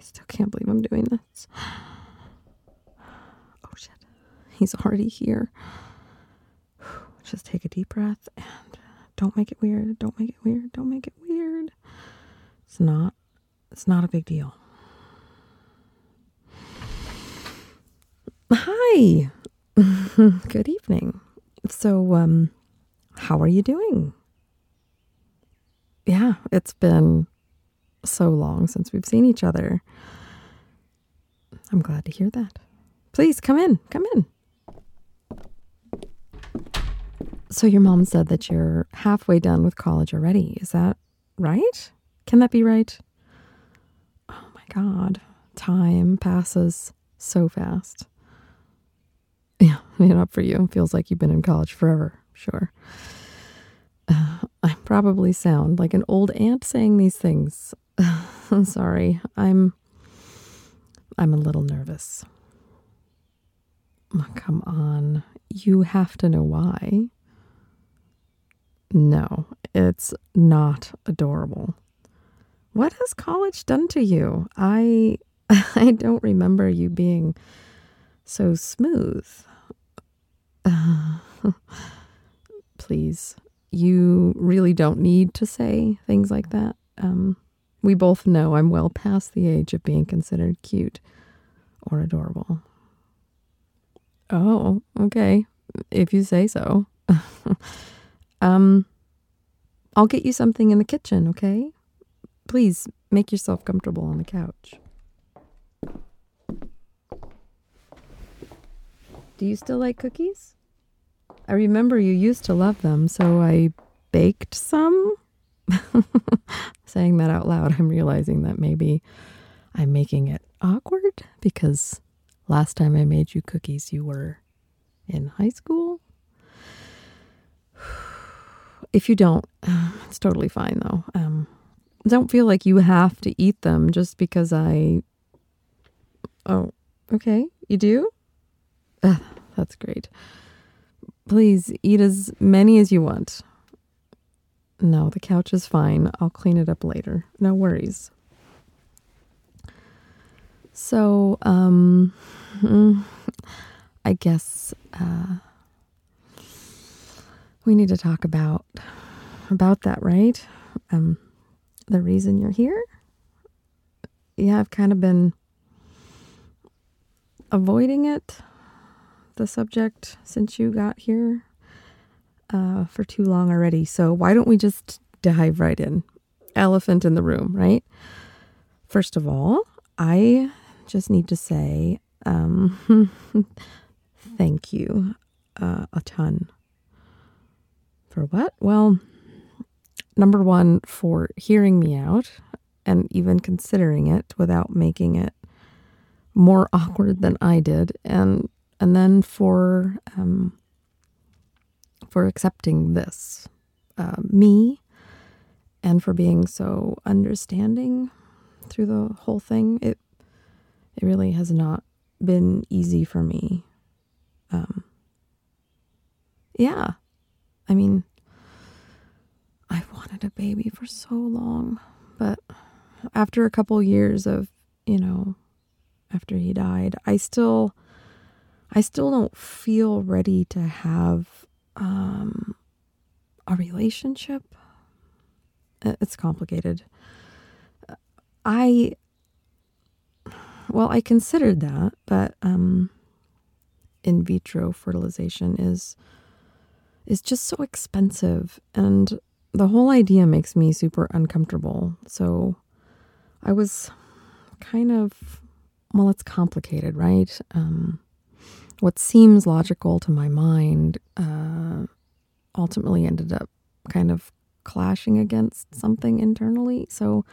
still can't believe I'm doing this. Oh, shit. He's already here. Just take a deep breath and don't make it weird. Don't make it weird. Don't make it weird. It's not a big deal. Hi. Good evening. So, how are you doing? Yeah, it's been so long since we've seen each other. I'm glad to hear that. Please come in. Come in. So your mom said that you're halfway done with college already. Is that right? Can that be right? Oh my God. Time passes so fast. Yeah, not for you. Feels like you've been in college forever. Sure. I probably sound like an old aunt saying these things. I'm sorry. I'm a little nervous. Oh, come on. You have to know why. No, it's not adorable. What has college done to you? I don't remember you being so smooth. Please, you really don't need to say things like that. We both know I'm well past the age of being considered cute or adorable. Oh, okay. If you say so. I'll get you something in the kitchen, okay? Please make yourself comfortable on the couch. Do you still like cookies? I remember you used to love them, so I baked some. Saying that out loud, I'm realizing that maybe I'm making it awkward because last time I made you cookies, you were in high school. If you don't, it's totally fine though. Don't feel like you have to eat them just because Oh, okay. You do? That's great. Please eat as many as you want. No, the couch is fine. I'll clean it up later. No worries. So, I guess, we need to talk about that, right? The reason you're here? Yeah, I've kind of been avoiding it, the subject, since you got here for too long already. So why don't we just dive right in? Elephant in the room, right? First of all, I just need to say thank you a ton. For what? Well, number one, for hearing me out and even considering it without making it more awkward than I did, and then for accepting this, me, and for being so understanding through the whole thing. It really has not been easy for me. Yeah. I mean, I've wanted a baby for so long, but after a couple years of, after he died, I still don't feel ready to have a relationship. It's complicated. I considered that, but in vitro fertilization is just so expensive, and the whole idea makes me super uncomfortable. So I was kind of, it's complicated, right? What seems logical to my mind ultimately ended up kind of clashing against something internally. So,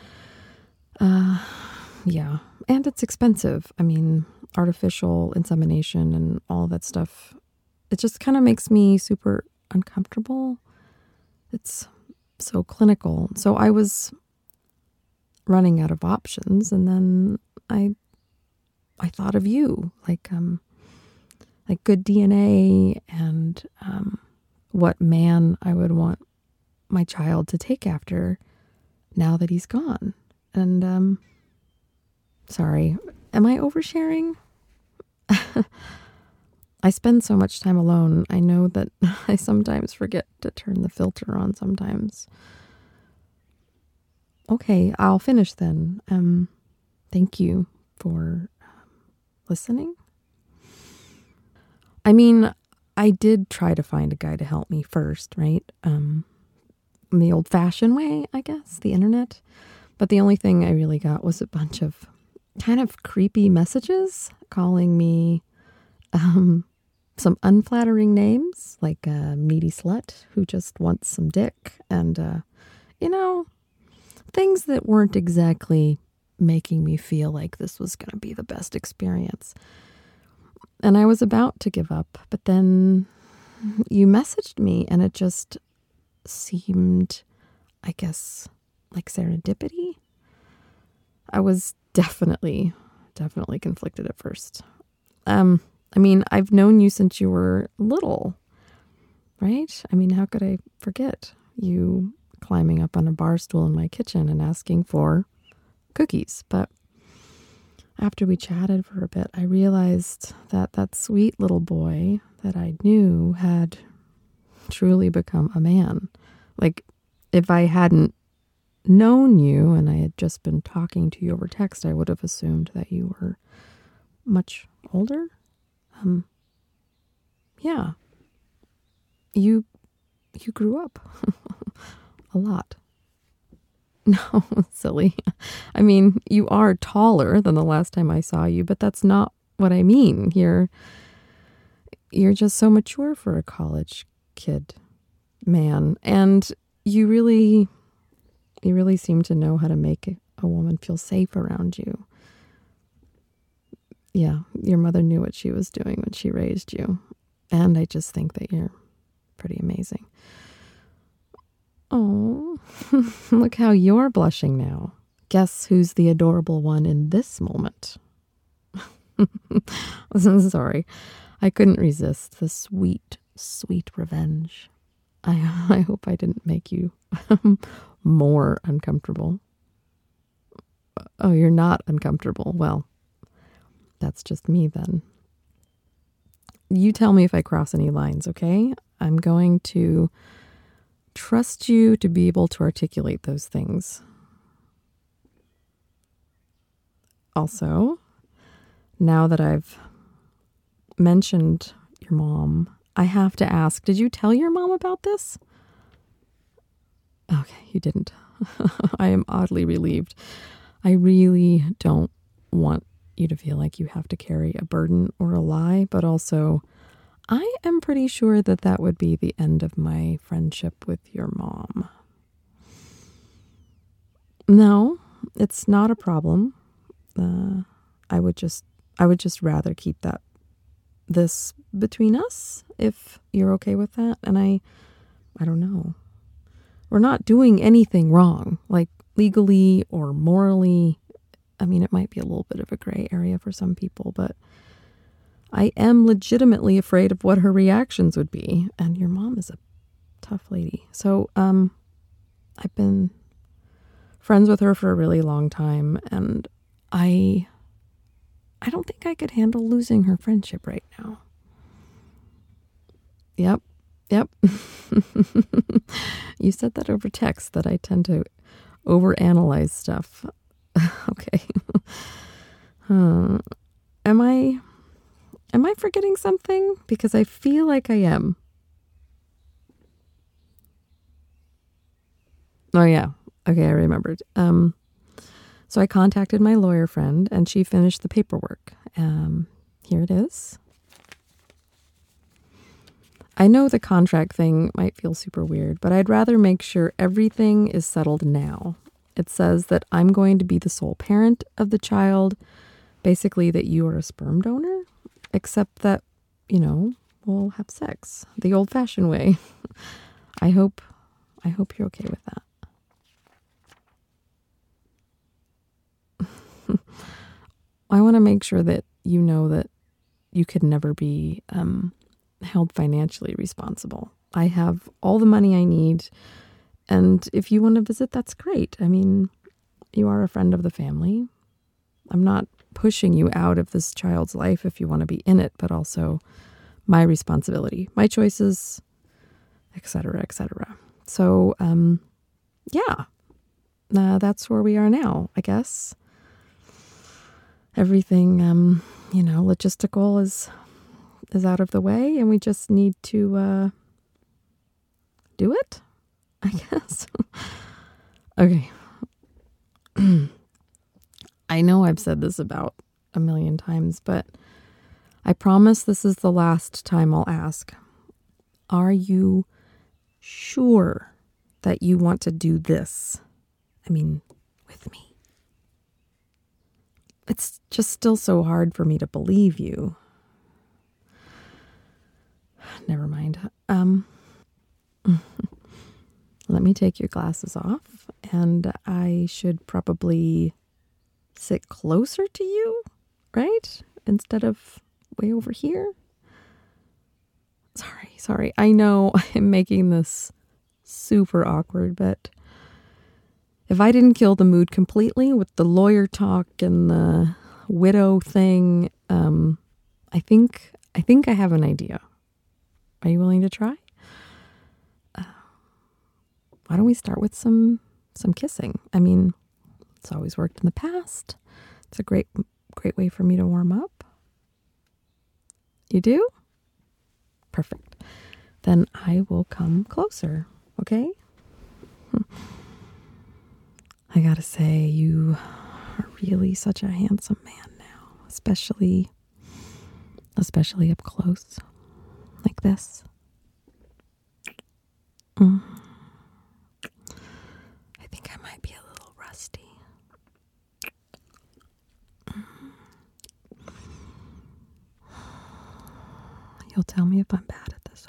yeah. And it's expensive. I mean, artificial insemination and all that stuff, it just kind of makes me super uncomfortable. It's so clinical. So I was running out of options, and then I thought of you, like good DNA and what man I would want my child to take after now that he's gone. And Sorry. Am I oversharing? I spend so much time alone. I know that I sometimes forget to turn the filter on sometimes. Okay, I'll finish then. Thank you for listening. I mean, I did try to find a guy to help me first, right? The old-fashioned way, I guess, the internet. But the only thing I really got was a bunch of kind of creepy messages calling me some unflattering names, like a needy slut who just wants some dick, and, things that weren't exactly making me feel like this was going to be the best experience. And I was about to give up, but then you messaged me and it just seemed, I guess, like serendipity. I was definitely conflicted at first. I mean, I've known you since you were little, right? I mean, how could I forget you climbing up on a bar stool in my kitchen and asking for cookies? But after we chatted for a bit, I realized that that sweet little boy that I knew had truly become a man. Like, if I hadn't known you and I had just been talking to you over text, I would have assumed that you were much older. Yeah. You grew up a lot. No, silly. I mean, you are taller than the last time I saw you, but that's not what I mean. You're just so mature for a college kid, man. And you really seem to know how to make a woman feel safe around you. Yeah, your mother knew what she was doing when she raised you. And I just think that you're pretty amazing. Oh, look how you're blushing now. Guess who's the adorable one in this moment? Sorry, I couldn't resist the sweet, sweet revenge. I hope I didn't make you more uncomfortable. Oh, you're not uncomfortable. Well, that's just me then. You tell me if I cross any lines, okay? I'm going to trust you to be able to articulate those things. Also, now that I've mentioned your mom, I have to ask, did you tell your mom about this? Okay, you didn't. I am oddly relieved. I really don't want you to feel like you have to carry a burden or a lie, but also I am pretty sure that that would be the end of my friendship with your mom. No, it's not a problem. I would just rather keep this between us if you're okay with that. And I don't know. We're not doing anything wrong, like legally or morally. I mean, it might be a little bit of a gray area for some people, but I am legitimately afraid of what her reactions would be. And your mom is a tough lady. So, I've been friends with her for a really long time, and I don't think I could handle losing her friendship right now. Yep. You said that over text, that I tend to overanalyze stuff. Okay. Am I forgetting something? Because I feel like I am. Oh yeah. Okay, I remembered. So I contacted my lawyer friend and she finished the paperwork. Here it is. I know the contract thing might feel super weird, but I'd rather make sure everything is settled now. It says that I'm going to be the sole parent of the child, basically that you are a sperm donor, except that, we'll have sex the old-fashioned way. I hope you're okay with that. I want to make sure that you know that you could never be held financially responsible. I have all the money I need, and if you want to visit, that's great. I mean, you are a friend of the family. I'm not pushing you out of this child's life if you want to be in it, but also my responsibility, my choices, etc., etc. So, yeah, that's where we are now, I guess. Everything, logistical is out of the way, and we just need to do it, I guess. Okay. I know I've said this about a million times, but I promise this is the last time I'll ask. Are you sure that you want to do this? I mean, with me. It's just still so hard for me to believe you. Never mind. Let me take your glasses off, and I should probably sit closer to you, right? Instead of way over here. Sorry. I know I'm making this super awkward, but if I didn't kill the mood completely with the lawyer talk and the widow thing, I think I have an idea. Are you willing to try? Why don't we start with some kissing? I mean, it's always worked in the past. It's a great way for me to warm up. You do? Perfect. Then I will come closer, okay? I gotta say, you are really such a handsome man now, especially up close, like this. I think I might be a little rusty. You'll tell me if I'm bad at this,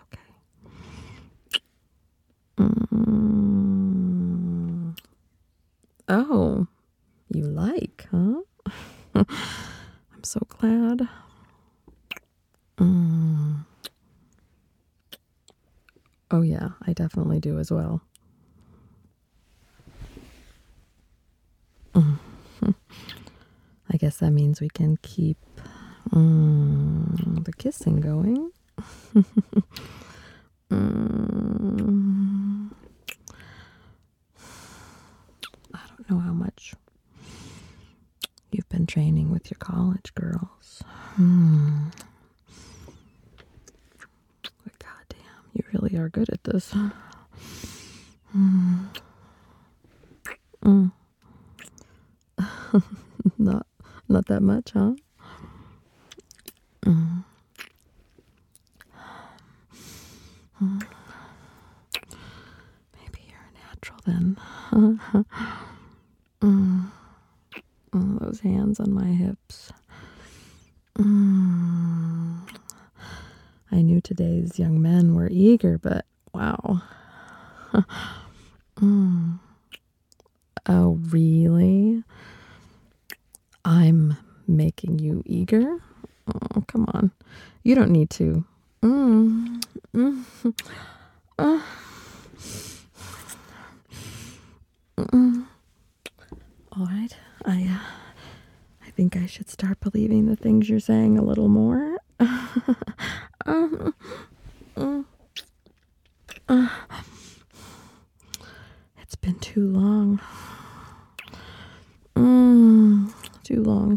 okay? Oh, you like, huh? I'm so glad. Oh yeah, I definitely do as well. I guess that means we can keep the kissing going. I don't know how much you've been training with your college girls. But goddamn, you really are good at this. Not that much, huh? Maybe you're a natural then. Oh, those hands on my hips. I knew today's young men were eager, but wow. Oh, really? I'm making you eager? Oh, come on. You don't need to. All right. I think I should start believing the things you're saying a little more. It's been too long. Too long.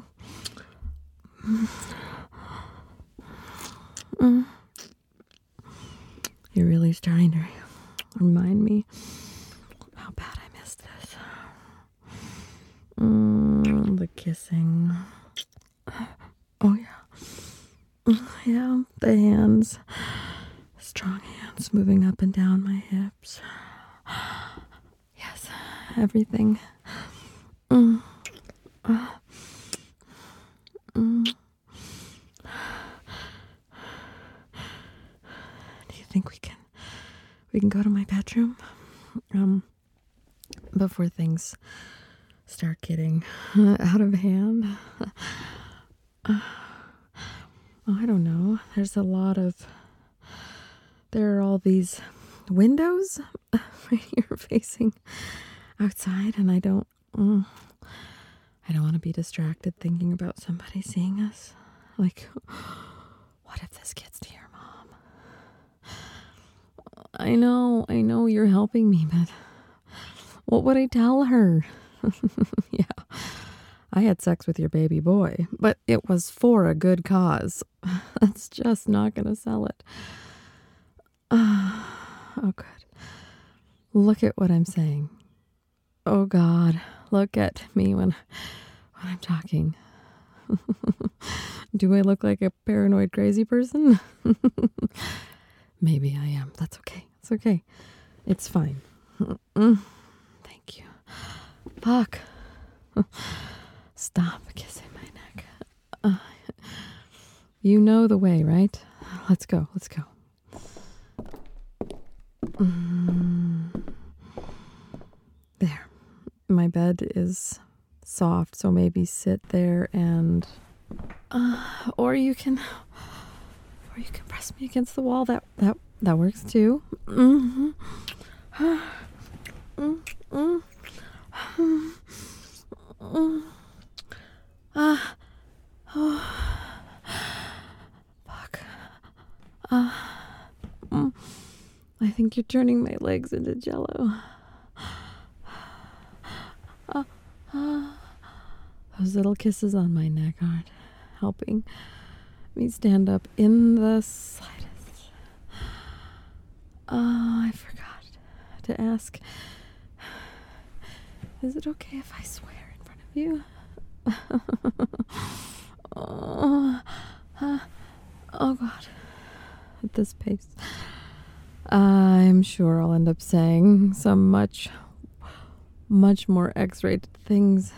You're really starting to remind me how bad I missed this. The kissing. Oh yeah. Yeah, the hands. Strong hands moving up and down my hips. Yes, everything. Do you think we can go to my bedroom? Before things start getting out of hand. I don't know. There are all these windows right here facing outside, and I don't I don't want to be distracted thinking about somebody seeing us. Like, what if this gets to your mom? I know you're helping me, but what would I tell her? Yeah, I had sex with your baby boy, but it was for a good cause. That's just not going to sell it. Oh, good. Look at what I'm saying. Oh, God, look at me when I'm talking. Do I look like a paranoid crazy person? Maybe I am. That's okay. It's okay. It's fine. Thank you. Fuck. Stop kissing my neck. You know the way, right? Let's go. There. My bed is soft, so maybe sit there and or you can press me against the wall. That works too. Mm-hmm. Fuck. I think you're turning my legs into jello. Those little kisses on my neck aren't helping me stand up in the slightest. Oh, I forgot to ask. Is it okay if I swear in front of you? Oh God. At this pace, I'm sure I'll end up saying some much more X-rated things.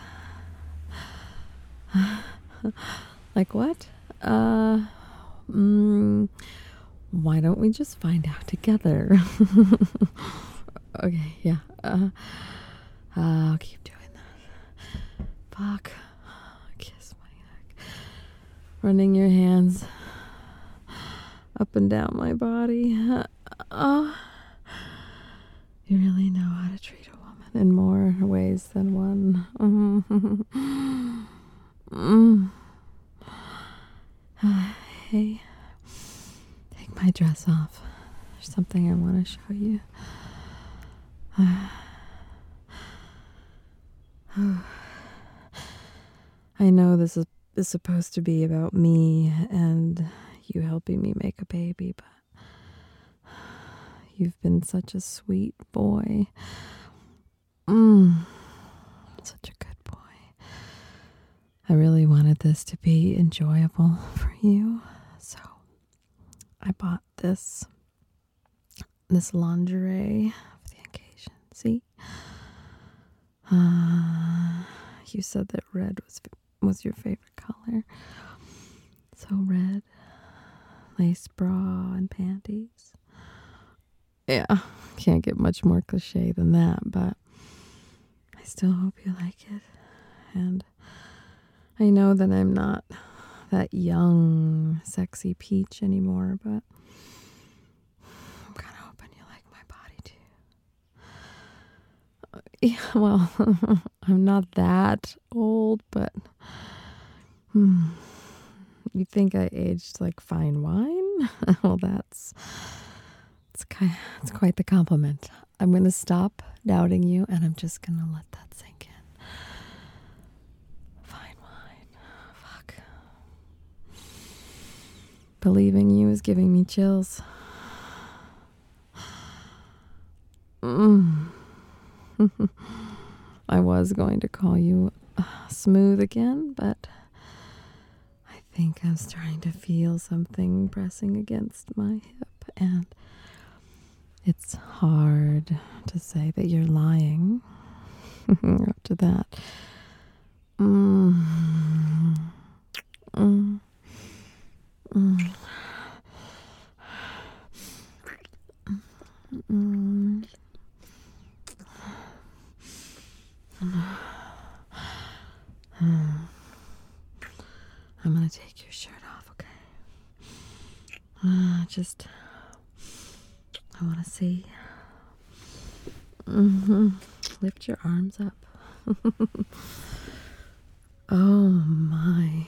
Like what? Why don't we just find out together? Okay, yeah. I'll keep doing that. Fuck. Kiss my neck. Running your hands up and down my body. You really know how to treat a woman in more ways than one. Hey, take my dress off. There's something I want to show you. I know this is supposed to be about me and you helping me make a baby, but you've been such a sweet boy. Such a good boy. I really wanted this to be enjoyable for you, so I bought this lingerie for the occasion. See? You said that red was your favorite color. So red, lace bra and panties. Yeah, can't get much more cliche than that, but I still hope you like it. And I know that I'm not that young, sexy peach anymore, but I'm kind of hoping you like my body too. Yeah, well, I'm not that old, but you think I aged like fine wine? Well, it's quite the compliment. I'm going to stop doubting you, and I'm just going to let that sink in. Fine wine. Fuck. Believing you is giving me chills. I was going to call you smooth again, but I think I'm starting to feel something pressing against my hip, and it's hard to say that you're lying after that. I'm gonna take your shirt off, okay? I want to see. Lift your arms up. Oh my.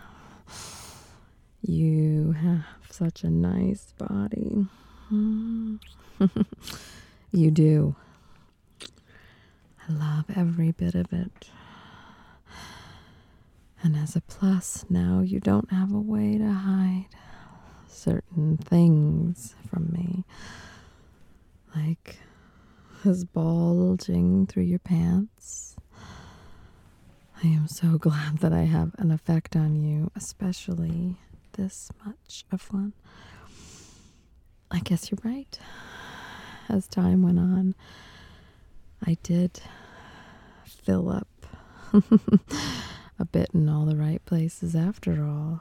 You have such a nice body. You do. I love every bit of it. And as a plus, now you don't have a way to hide certain things from me. Like this bulging through your pants. I am so glad that I have an effect on you, especially this much of one. I guess you're right. As time went on, I did fill up a bit in all the right places after all.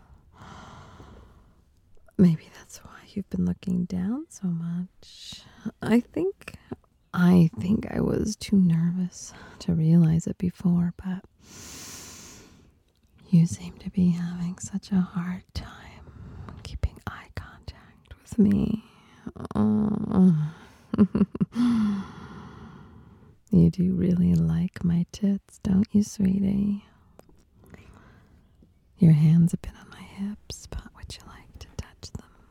Maybe that's why you've been looking down so much. I think I was too nervous to realize it before, but you seem to be having such a hard time keeping eye contact with me. Oh. You do really like my tits, don't you, sweetie? Your hands have been on my hips, but would you like to touch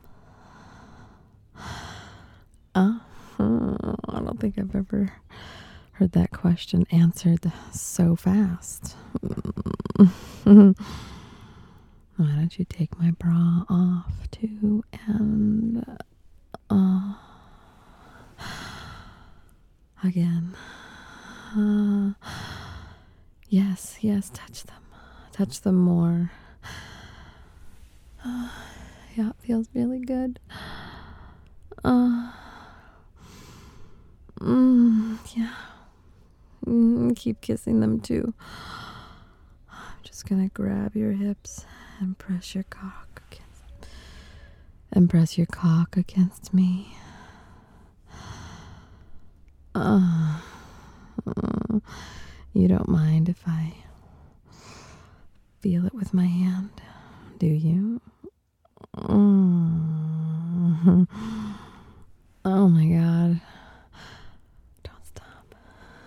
them? I don't think I've ever heard that question answered so fast. Why don't you take my bra off too and again. Yes, touch them more. Yeah, it feels really good. Yeah. Keep kissing them too. I'm just gonna grab your hips and press your cock against me. You don't mind if I feel it with my hand, do you? Oh my God. Don't stop.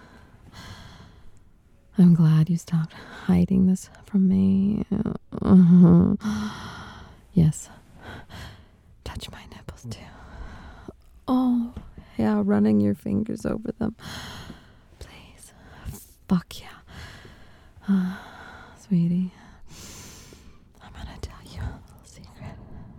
I'm glad you stopped hiding this from me. Yes. Touch my nipples too. Oh, yeah, running your fingers over them. Please. Fuck yeah. Sweetie, I'm gonna tell you a little secret.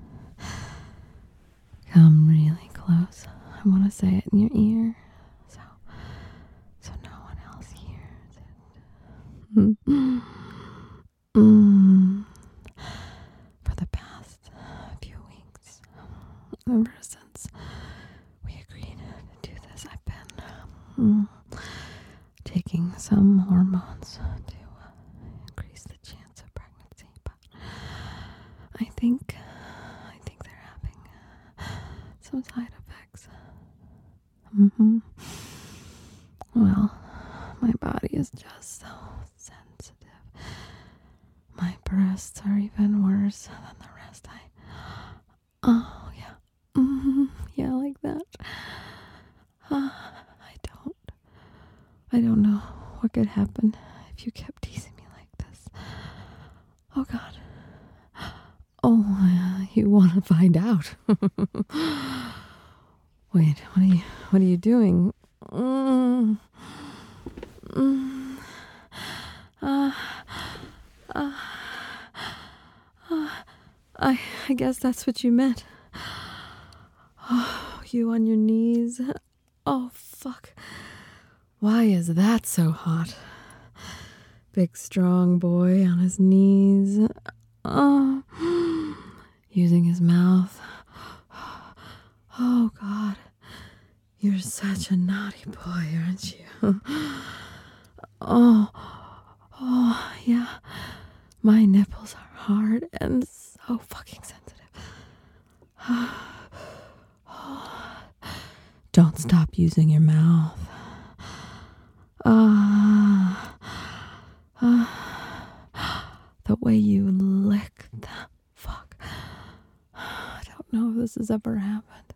Come really close. I want to say it in your ear, so no one else hears it. For the past few weeks, ever since we agreed to do this, I've been taking some hormones to increase the chance of pregnancy, but I think they're having some side effects. Well, my body is just so sensitive. My breasts are even worse than the rest. Oh yeah, yeah, like that. I don't know what could happen if you kept teasing me like this. Oh God. Oh, you want to find out? Wait, what are you doing? I guess that's what you meant. Oh, you on your knees? Oh, fuck. Why is that so hot? Big strong boy on his knees. Oh, using his mouth. Oh, God. You're such a naughty boy, aren't you? Oh, yeah. My nipples are hard and so fucking sensitive. Don't stop using your mouth. The way you lick that fuck. I don't know if this has ever happened.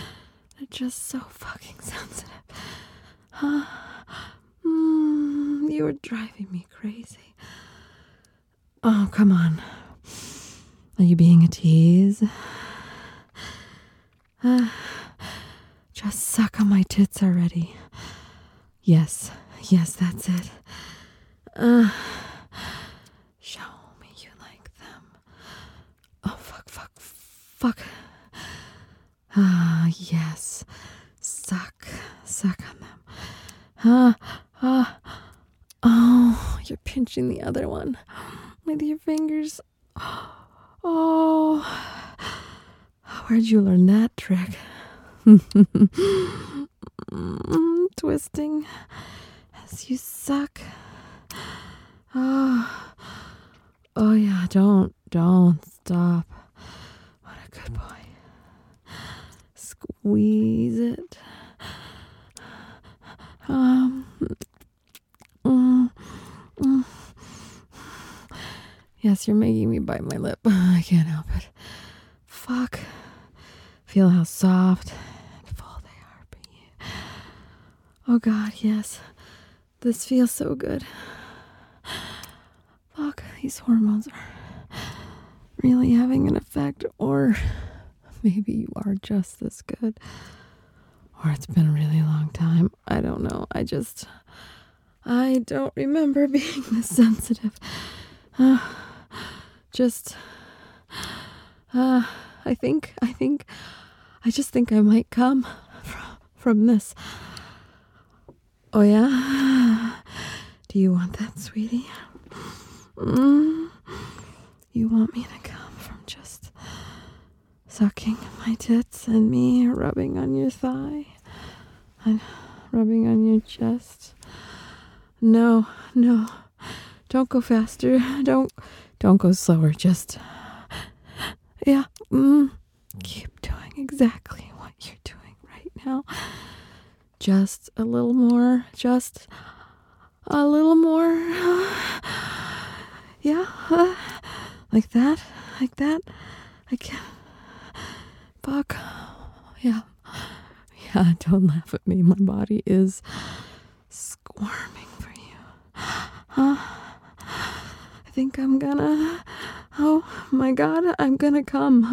They're just so fucking sensitive. You you were driving me crazy. Oh, come on. Are you being a tease? Just suck on my tits already. Yes, that's it. Show me you like them. Oh, fuck. Yes. Suck on them. Oh, you're pinching the other one with your fingers. Oh, where'd you learn that trick? Twisting as you suck. Oh yeah, don't stop. What a good boy. Squeeze it. Yes, you're making me bite my lip. I can't help it. Fuck. Feel how soft and full they are for you. Oh God, yes. This feels so good. Fuck, these hormones are really having an effect. Or maybe you are just this good. Or it's been a really long time. I don't know. I don't remember being this sensitive. I just think I might come from this. Oh yeah? Do you want that, sweetie? You want me to come from just sucking my tits and me rubbing on your thigh and rubbing on your chest? No. Don't go faster. Don't go slower. Just, yeah. Keep doing exactly what you're doing right now. Just a little more. Just a little more. Yeah. Like that. I can't. Fuck. Yeah. Yeah, don't laugh at me. My body is squirming for you. Huh? I think I'm gonna. Oh my God, I'm gonna come.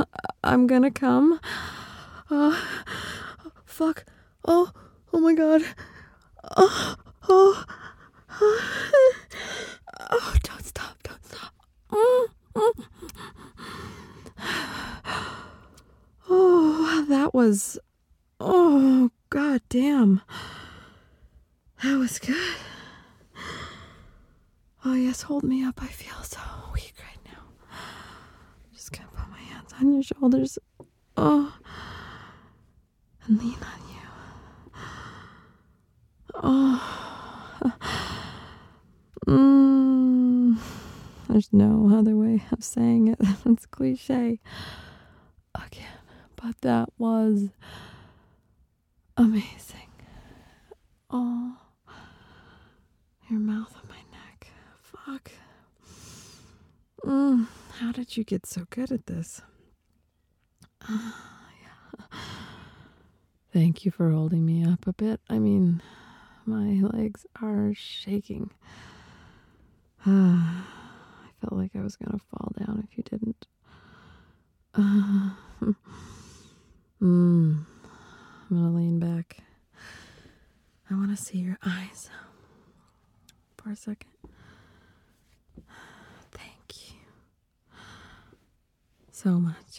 Fuck. Oh my God. Oh, don't stop. Oh, that was. Oh, God damn. That was good. Oh, yes, hold me up. I feel so weak right now. I'm just gonna put my hands on your shoulders. Oh. And lean on you. Oh. There's no other way of saying it. It's cliche. Again. But that was amazing. Oh. Your mouth on my neck. Fuck. How did you get so good at this? Yeah. Thank you for holding me up a bit. I mean, my legs are shaking. I felt like I was gonna fall down if you didn't. I'm gonna lean back. I want to see your eyes for a second. Thank you so much.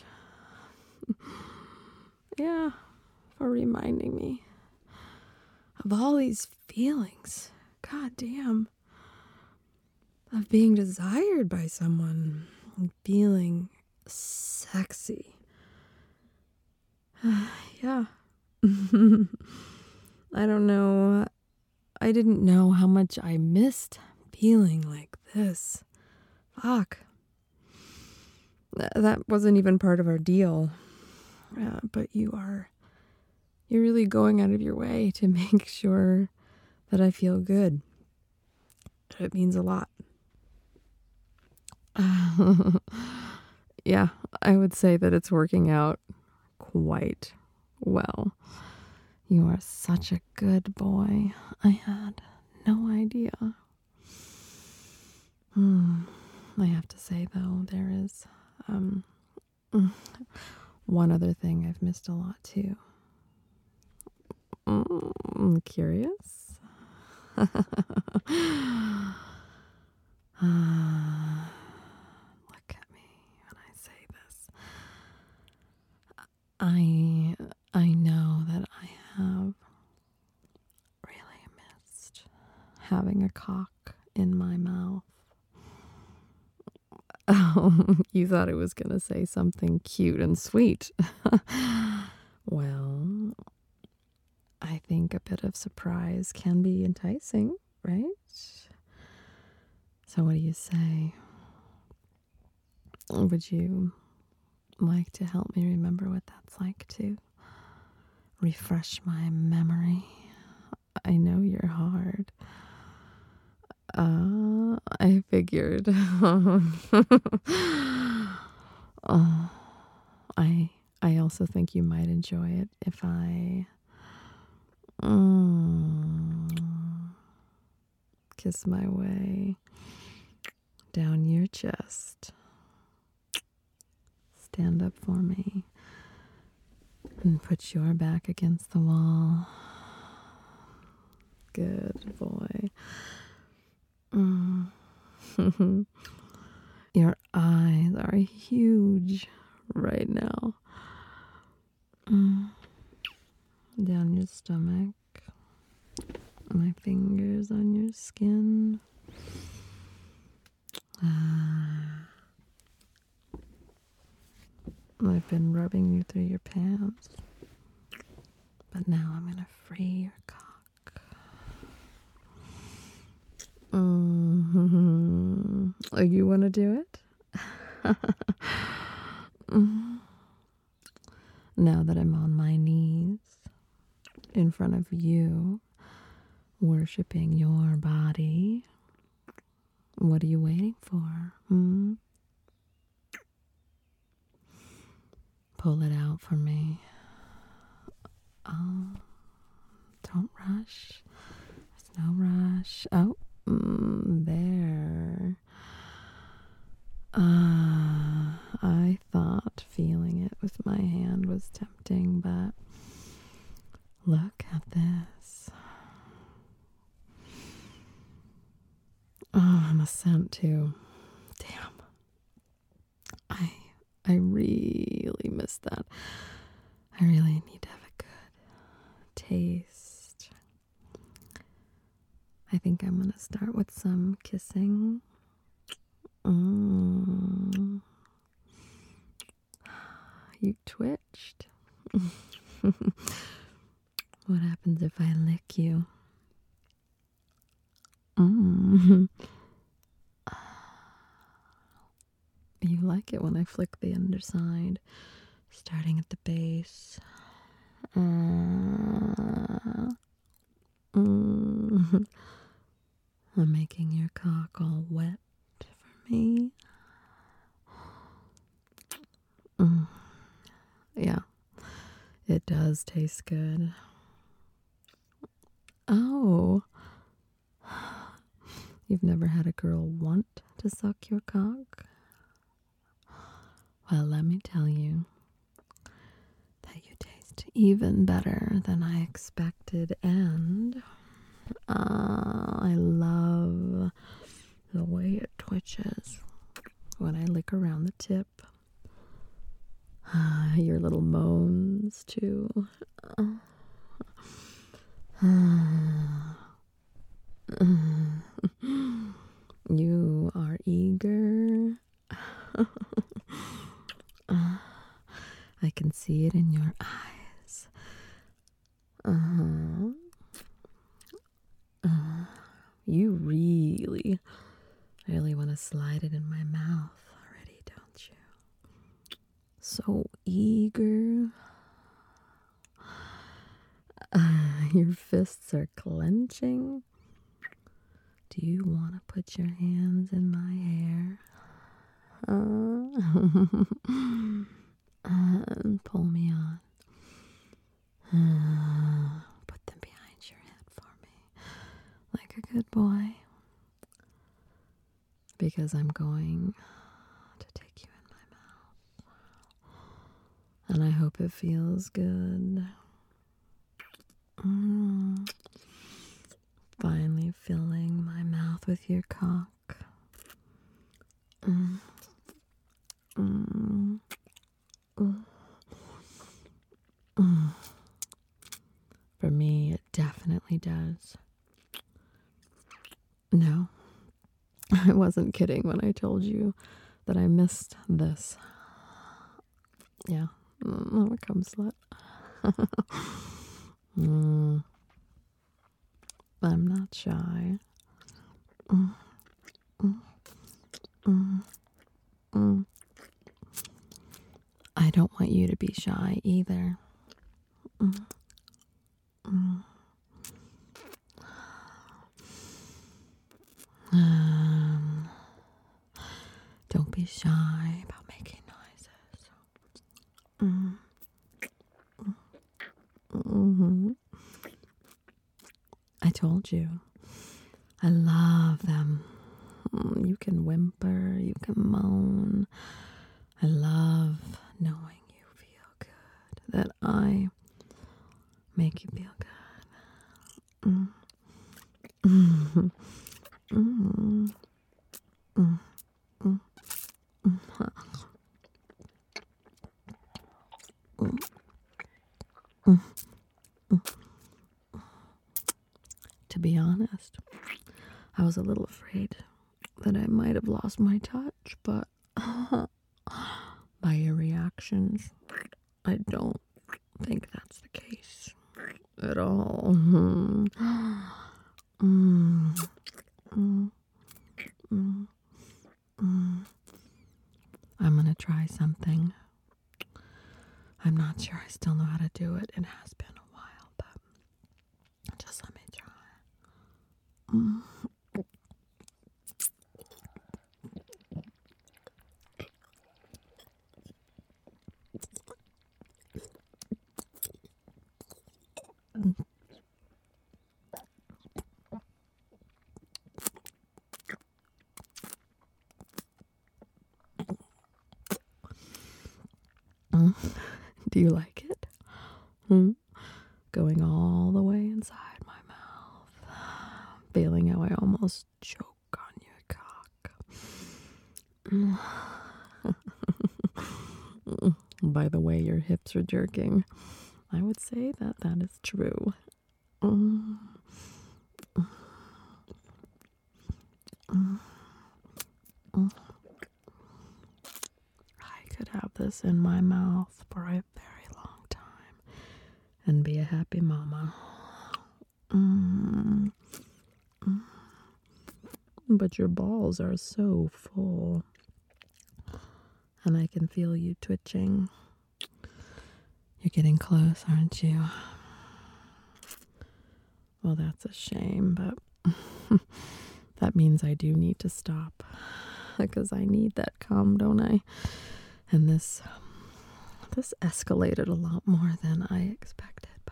Yeah, for reminding me of all these feelings. God damn. Of being desired by someone and feeling sexy. Yeah. I don't know. I didn't know how much I missed feeling like this. Fuck. That wasn't even part of our deal. But you're really going out of your way to make sure that I feel good. It means a lot. Yeah, I would say that it's working out quite well. You are such a good boy. I had no idea. I have to say, though, there is one other thing I've missed a lot, too. Curious? Look at me when I say this. I know that I have really missed having a cock in my mouth. Oh, you thought it was going to say something cute and sweet. Well, I think a bit of surprise can be enticing, right? So what do you say? Would you like to help me remember what that's like to refresh my memory? I know you're hard. I figured. Oh, I also think you might enjoy it if I kiss my way down your chest. Stand up for me and put your back against the wall. Good boy. Your eyes are huge right now. Down your stomach. My fingers on your skin. I've been rubbing you through your pants. But now I'm going to free your cock. Oh, you want to do it? Now that I'm on my knees in front of you, worshiping your body, what are you waiting for? Pull it out for me. Oh, don't rush. There's no rush. Oh, there. I thought feeling it with my hand was tempting, but look at this. Oh, and a scent too. Damn. I really miss that. I really need to have a good taste. I think I'm going to start with some kissing. You twitched. What happens if I lick you? You like it when I flick the underside, starting at the base. I'm making your cock all wet for me. Yeah, it does taste good. Oh, you've never had a girl want to suck your cock? Well, let me tell you that you taste even better than I expected, and I love the way it twitches when I lick around the tip. Your little moans, too. You are eager. I can see it in your eyes. You really want to slide it in my mouth already, don't you? So eager. Your fists are clenching. Do you want to put your hands in my hair? And pull me on. Put them behind your head for me. Like a good boy. because I'm going to take you in my mouth. And I hope it feels good. Finally filling my mouth with your cock. For me, it definitely does. No, I wasn't kidding when I told you that I missed this. Yeah, come slut. I'm not shy. I don't want you to be shy either. Don't be shy about making noises. I told you. I love them. You can whimper, you can moan. I love knowing you feel good, that I make you feel good. To be honest, I was a little afraid that I might have lost my touch, but by your reactions, I don't think that's the case at all. I'm gonna try something. I'm not sure I still know how to do it. It has been a while, but just let me try. Do you like it? Going all the way inside my mouth, feeling how I almost choke on your cock. By the way your hips are jerking, I would say that that is true. I could have this in my mouth for a very long time and be a happy mama. But your balls are so full, and I can feel you twitching. You're getting close, aren't you? Well, that's a shame, but that means I do need to stop, because I need that cum, don't I? And this escalated a lot more than I expected, but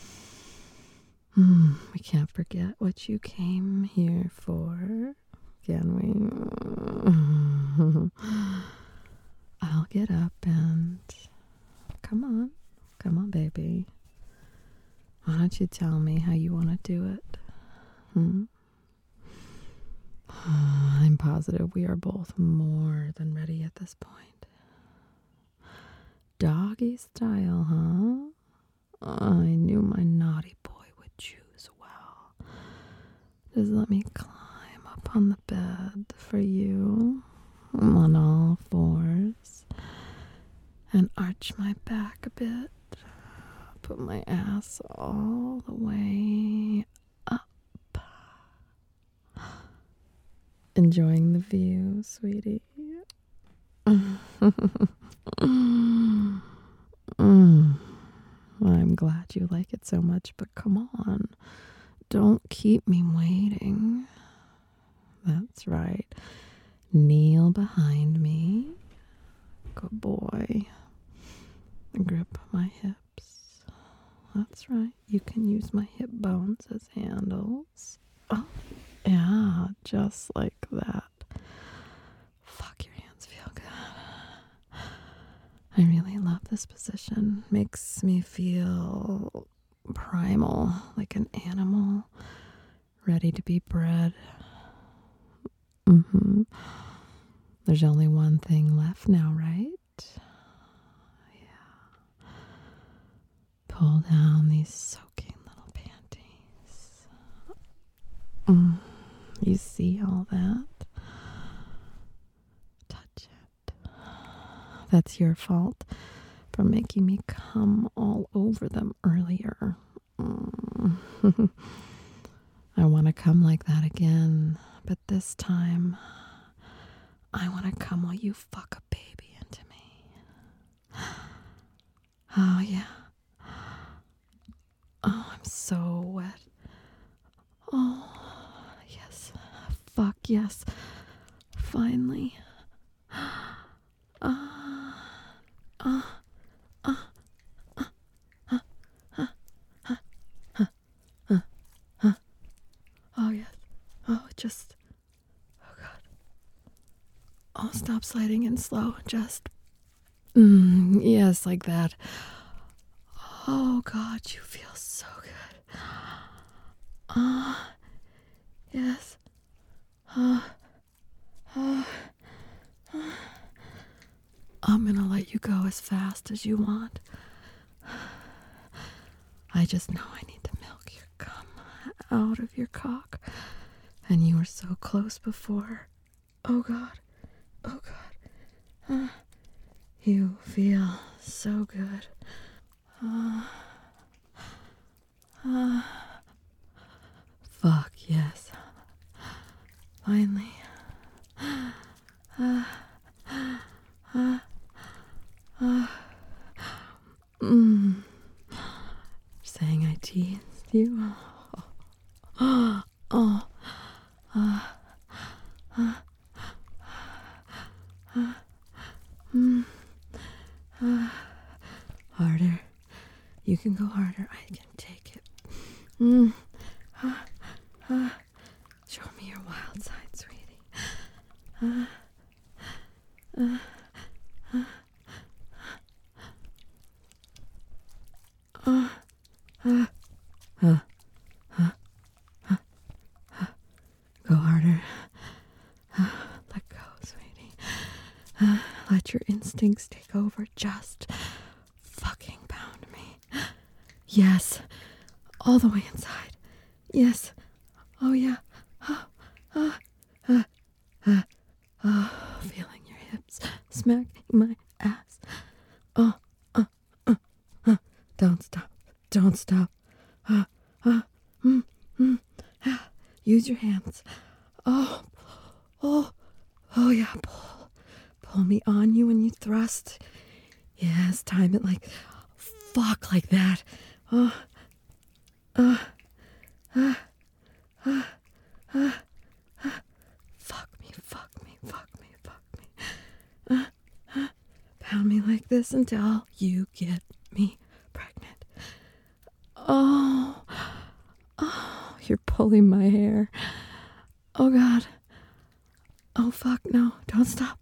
we can't forget what you came here for, can we? I'll get up and come on, baby. Why don't you tell me how you want to do it? I'm positive we are both more than ready at this point. Doggy style, huh? I knew my naughty boy would choose well. Just let me climb up on the bed for you on all fours and arch my back a bit. Put my ass all the way up. Enjoying the view, sweetie. I'm glad you like it so much, but come on. Don't keep me waiting. That's right. Kneel behind me. Good boy. Grip my hips. That's right. You can use my hip bones as handles. Oh, yeah, just like that. this position. Makes me feel primal, like an animal, ready to be bred. There's only one thing left now, right? Yeah. Pull down these soaking little panties. You see all that? Touch it. That's your fault for making me come all over them earlier. I want to come like that again, but this time I want to come while you fuck a baby into me. Oh, yeah. Oh, I'm so wet. Oh, yes. Fuck, yes. Finally. Oh, yes. Oh, just. Oh, God. Oh, stop sliding in slow. Just. Yes, like that. Oh, God, you feel so good. Yes. I'm gonna let you go as fast as you want. I just know I need to milk your cum out of your cock. And you were so close before. Oh, God. Oh, God. You feel so good. Fuck, yes. Finally. Saying I teased you. Harder. You can go harder. I can take it. Show me your wild side, sweetie. Go harder. Let go, sweetie. Let your instincts take over. Just fucking pound me. Yes. All the way inside. Yes. Oh, yeah. Feeling your hips smacking my ass. Don't stop. Don't stop. Use your hands. Oh, yeah. Pull me on you when you thrust. Yes, time it like fuck like that. Fuck me. Pound me like this until you get me pregnant. Oh, you're pulling my hair. Oh, God. Oh, fuck, no, don't stop.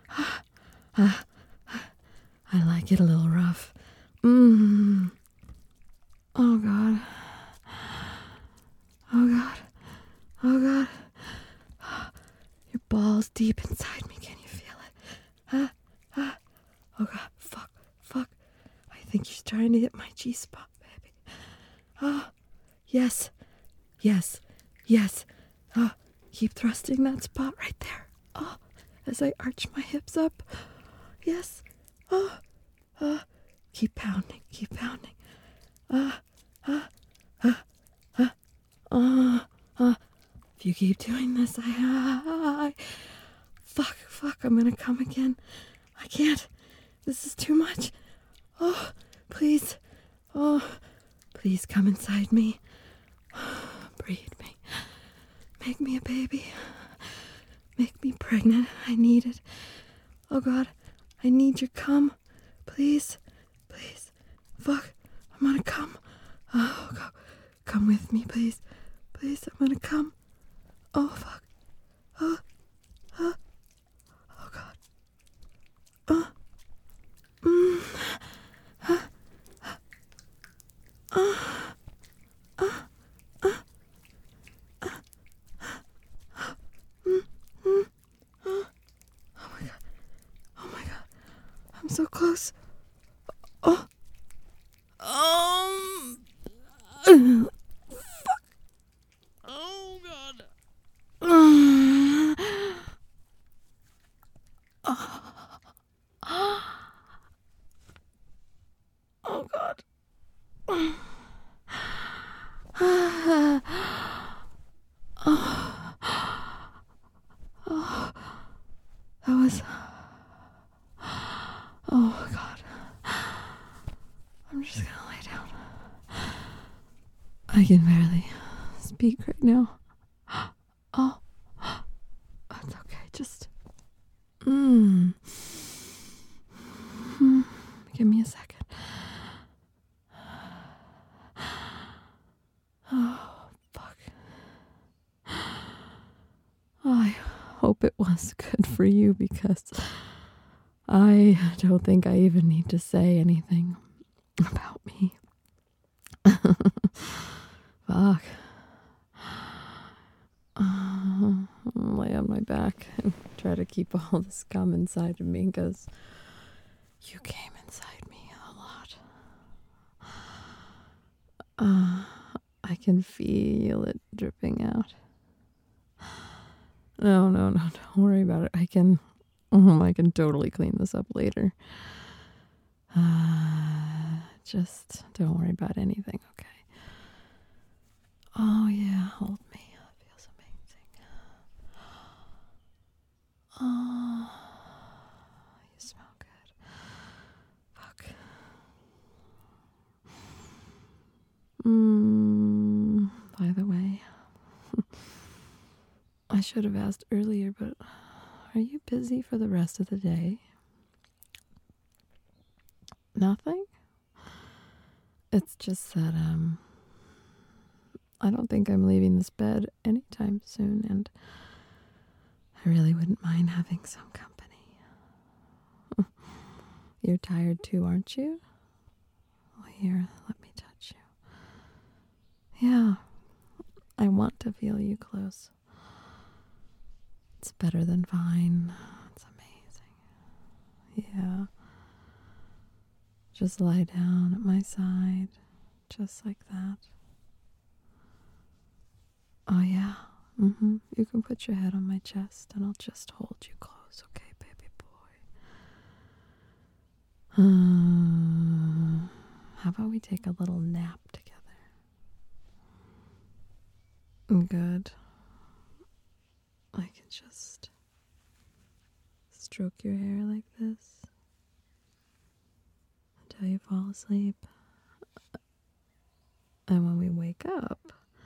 I like it a little rough. Oh, God. Oh, God. Oh, God. Your balls deep inside me. Can you feel it? Oh, God. Fuck. I think you're trying to hit my G-spot, baby. Oh, yes. Oh, keep thrusting that spot right there. Oh, as I arch my hips up. Yes. Oh, keep pounding. If you keep doing this, fuck, I'm gonna come again. I can't. This is too much. Oh, please. Oh, please come inside me. Breed me. Make me a baby. Make me pregnant. I need it. Oh, God, I need your cum. Please. Fuck, I'm gonna come. Oh, go. Come with me, please. I'm gonna come. Oh, fuck. Oh, God. was. Oh, God. I'm just gonna lay down. I can barely speak right now. Oh, it's okay. Just. Give me a second. Oh, fuck. I hope it was good for you because I don't think I even need to say anything about me. Fuck. I'll lay on my back and try to keep all the scum inside of me because you came inside me a lot. I can feel it dripping out. No, don't worry about it. I can totally clean this up later. Just don't worry about anything, okay? Oh yeah, hold me. It feels amazing. Oh, you smell good. Fuck. By the way, I should have asked earlier, but are you busy for the rest of the day? Nothing? It's just that, I don't think I'm leaving this bed anytime soon, and I really wouldn't mind having some company. You're tired too, aren't you? Well, here, let me touch you. Yeah, I want to feel you close. It's better than fine. It's amazing. Yeah. Just lie down at my side, just like that. Oh, yeah. You can put your head on my chest and I'll just hold you close, okay, baby boy? How about we take a little nap together? Good. I can just stroke your hair like this until you fall asleep. And when we wake up,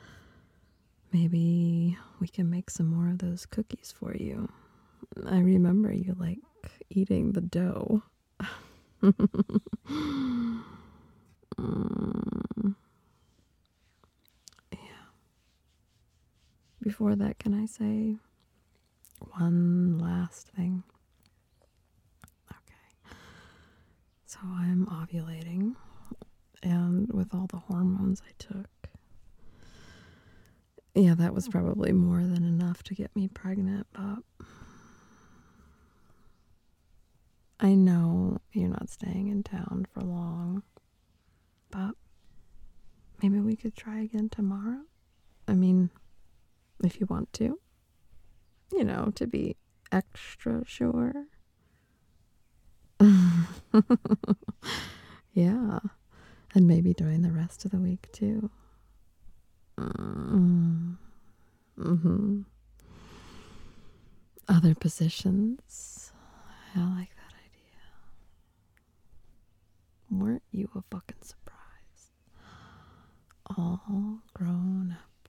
maybe we can make some more of those cookies for you. I remember you like eating the dough. Yeah. Before that, can I say one last thing? Okay. So I'm ovulating, and with all the hormones I took, yeah, that was probably more than enough to get me pregnant, but I know you're not staying in town for long, but maybe we could try again tomorrow. I mean, if you want to, to be extra sure. Yeah, and maybe during the rest of the week too. Other positions. I like that idea. Weren't you a fucking surprise? All grown up.